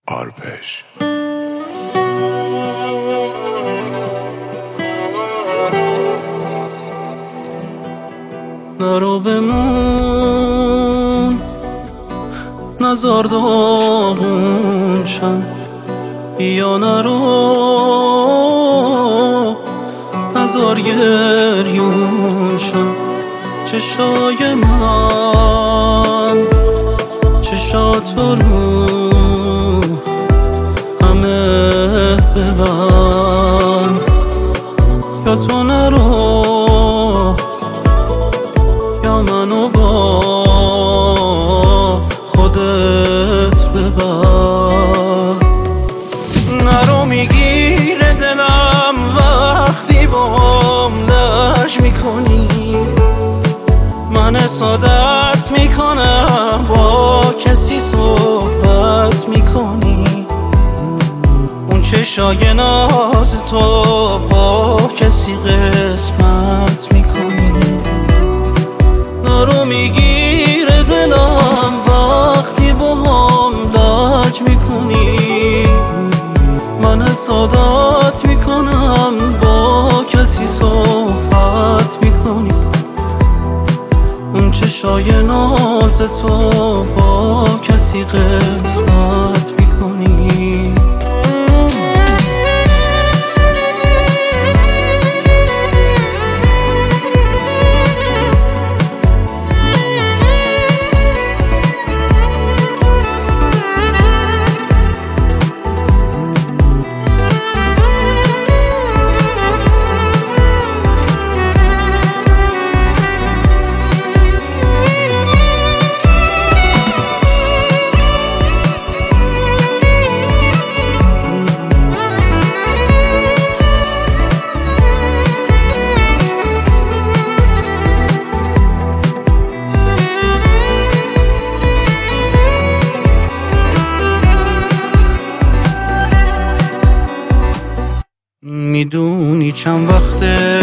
آرپش نرو بمون نزار داغون شم، بیا نرو نزار گریون شم. چشای من چشات رو همه ببند، یا تو نرو یا منو با خودت ببر. نرو میگیره دلم وقتی باهم لج میکنی، من حسادت میکنم با کسی صحبت میکنی. اون چشای ناز تو با کسی قسمت میکنی. نرو میگیره دلم وقتی با هم لج میکنی، من حسادت میکنم با کسی صحبت میکنی. اون چشای ناز تو با کسی قسمت میکنی. میدونی چند وقته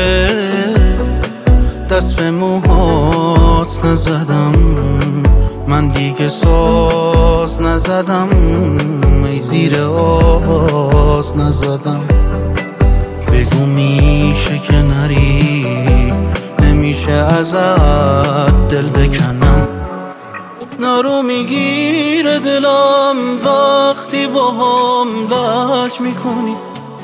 دست به موهات نزدم، من دیگه ساز نزدم، ای زیر آواز نزدم. بگو میشه که نری، نمیشه ازت دل بکنم. نرو میگیره دلم وقتی با هم لج میکنی،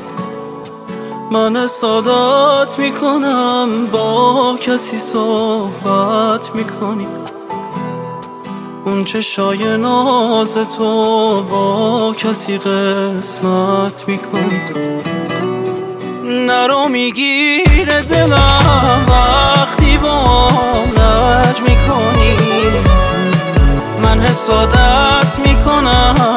من حسادت میکنم با کسی صحبت میکنی. اون چشای ناز تو با کسی قسمت میکنی. نرو میگیره دلم وقتی با هم لج میکنی، من حسادت میکنم